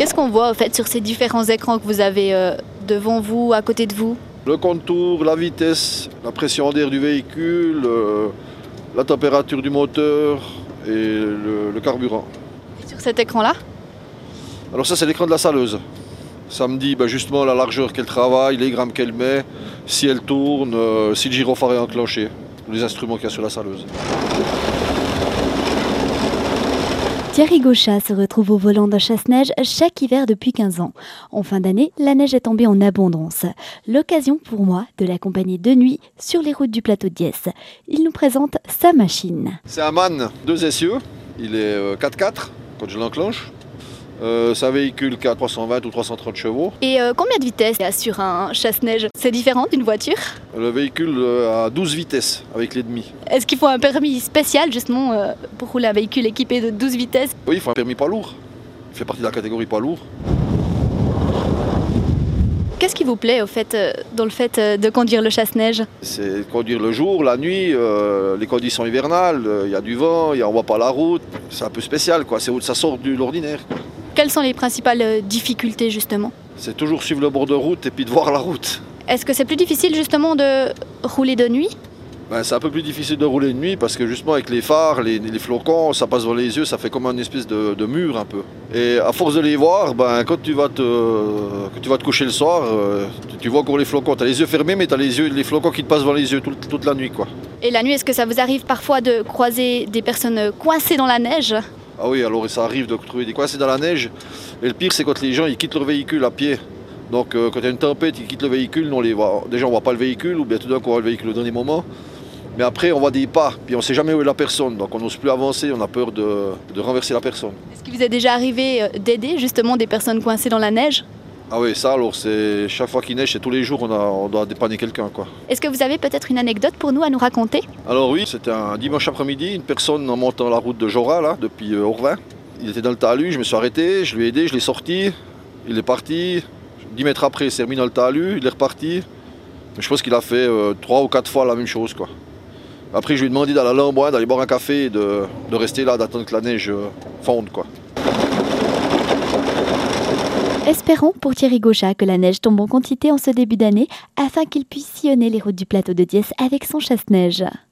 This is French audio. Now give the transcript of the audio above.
Qu'est-ce qu'on voit en fait sur ces différents écrans que vous avez devant vous, à côté de vous? Le contour, la vitesse, la pression d'air du véhicule, la température du moteur et le carburant. Et sur cet écran-là? Alors ça c'est l'écran de la saleuse. Ça me dit justement la largeur qu'elle travaille, les grammes qu'elle met, si elle tourne, si le gyrophare est enclenché, les instruments qu'il y a sur la saleuse. Thierry Gauchat se retrouve au volant d'un chasse-neige chaque hiver depuis 15 ans. En fin d'année, la neige est tombée en abondance. L'occasion pour moi de l'accompagner de nuit sur les routes du plateau de Diesse. Il nous présente sa machine. C'est un MAN 2 essieux, il est 4x4 quand je l'enclenche. C'est un véhicule qui a 320 ou 330 chevaux. Et combien de vitesses il y a sur un chasse-neige? C'est différent d'une voiture? Le véhicule a 12 vitesses avec les demi. Est-ce qu'il faut un permis spécial justement pour rouler un véhicule équipé de 12 vitesses? Oui, il faut un permis poids lourd. Il fait partie de la catégorie poids lourd. Qu'est-ce qui vous plaît au fait, dans le fait de conduire le chasse-neige? C'est conduire le jour, la nuit, les conditions hivernales, il y a du vent, on ne voit pas la route. C'est un peu spécial, quoi. Ça sort de l'ordinaire. Quelles sont les principales difficultés justement? C'est toujours suivre le bord de route et puis de voir la route. Est-ce que c'est plus difficile justement de rouler de nuit? C'est un peu plus difficile de rouler de nuit parce que justement avec les phares, les flocons, ça passe dans les yeux, ça fait comme une espèce de mur un peu. Et à force de les voir, quand tu vas te coucher le soir, tu vois encore les flocons. Tu as les yeux fermés mais tu as les flocons qui te passent dans les yeux toute la nuit, quoi. Et la nuit, est-ce que ça vous arrive parfois de croiser des personnes coincées dans la neige? Ah oui, alors ça arrive de trouver des coincés dans la neige. Et le pire, c'est quand les gens ils quittent leur véhicule à pied. Donc quand il y a une tempête, ils quittent le véhicule, nous on les voit. Déjà on voit pas le véhicule, ou bien tout d'un coup on voit le véhicule au dernier moment. Mais après on voit des pas, puis on sait jamais où est la personne. Donc on n'ose plus avancer, on a peur de renverser la personne. Est-ce qu'il vous est déjà arrivé d'aider justement des personnes coincées dans la neige? Ah oui, ça alors c'est chaque fois qu'il neige, c'est tous les jours on doit dépanner quelqu'un, quoi. Est-ce que vous avez peut-être une anecdote pour nous à nous raconter? Alors oui, c'était un dimanche après-midi, une personne en montant la route de Jorat, là, depuis Orvin. Il était dans le talus, je me suis arrêté, je lui ai aidé, je l'ai sorti, il est parti. 10 mètres après, il s'est remis dans le talus, il est reparti. Je pense qu'il a fait 3 ou 4 fois la même chose, quoi. Après, je lui ai demandé d'aller à l'Amboin, d'aller boire un café et de rester là, d'attendre que la neige fonde, quoi. Espérons pour Thierry Gauchat que la neige tombe en quantité en ce début d'année afin qu'il puisse sillonner les routes du plateau de Diesse avec son chasse-neige.